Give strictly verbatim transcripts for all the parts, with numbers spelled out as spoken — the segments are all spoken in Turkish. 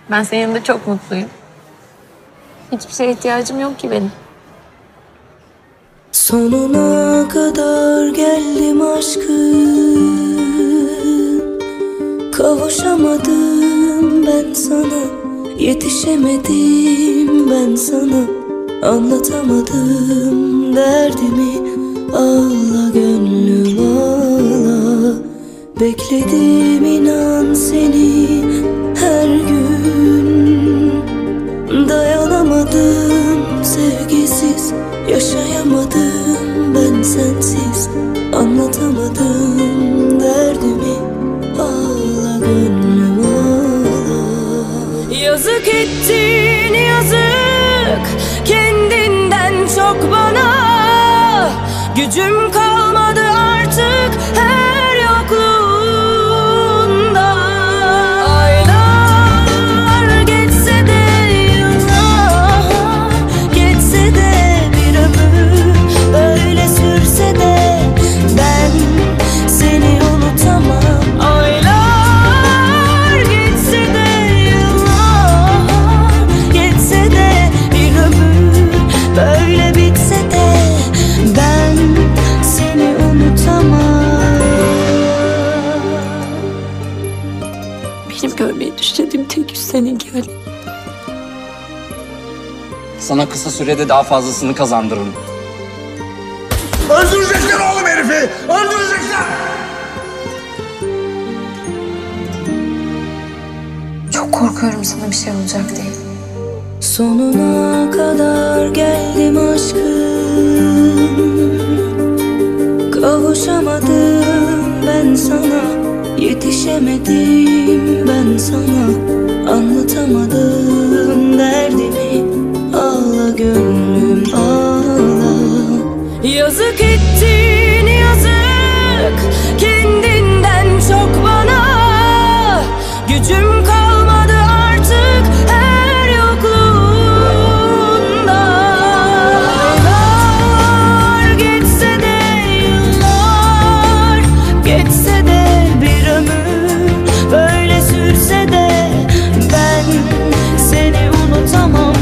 Ben senin yanında çok mutluyum. Hiçbir şeye ihtiyacım yok ki benim. Sonuna kadar geldim aşkın, kavuşamadım ben sana, yetişemedim ben sana, anlatamadım derdimi. Ağla gönlüm ağla, bekledim inan seni her gün. Dayanamadım sevgisiz, yaşayamadım ben sensiz, anlatamadım derdimi. Ağla gönlüm ağla. Yazık ettin yazık, kendinden çok bana. Gücüm kalmadı artık her yokluğunda. Aylar geçse de yıllar, geçse de bir ömür böyle sürse de ben seni unutamam. Aylar geçse de yıllar, geçse de bir ömür böyle bitse de ben seni unutamam. Benim görmeyi düşlediğim tek yüz seninki Ali. Sana kısa sürede daha fazlasını kazandırırım. Öldürecekler oğlum herifi! Öldürecekler! Çok korkuyorum sana bir şey olacak diye. Sonuna kadar geldim aşkım, kavuşamadım ben sana, yetişemedim ben sana, anlatamadım derdimi. Ağla gönlüm ağla. Yazık ettin yazık, kendinden çok bana. Gücüm kalmadı artık her yokluğunda. Aylar geçse de yıllar, geçse de bir ömür böyle sürse de ben seni unutamam.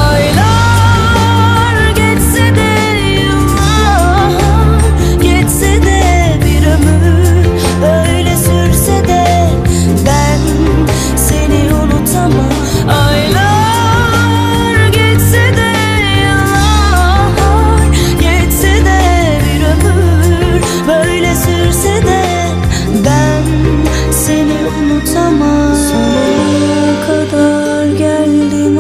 Aylar geçse de yıllar, geçse de bir ömür böyle sürse de ben seni unutamam. Aylar geçse de yıllar, geçse de bir ömür böyle sürse de ben seni unutamam. Sonuna kadar geldim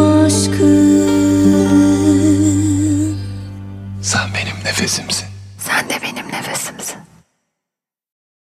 aşkım. Sen benim nefesimsin. Sen de benim nefesimsin.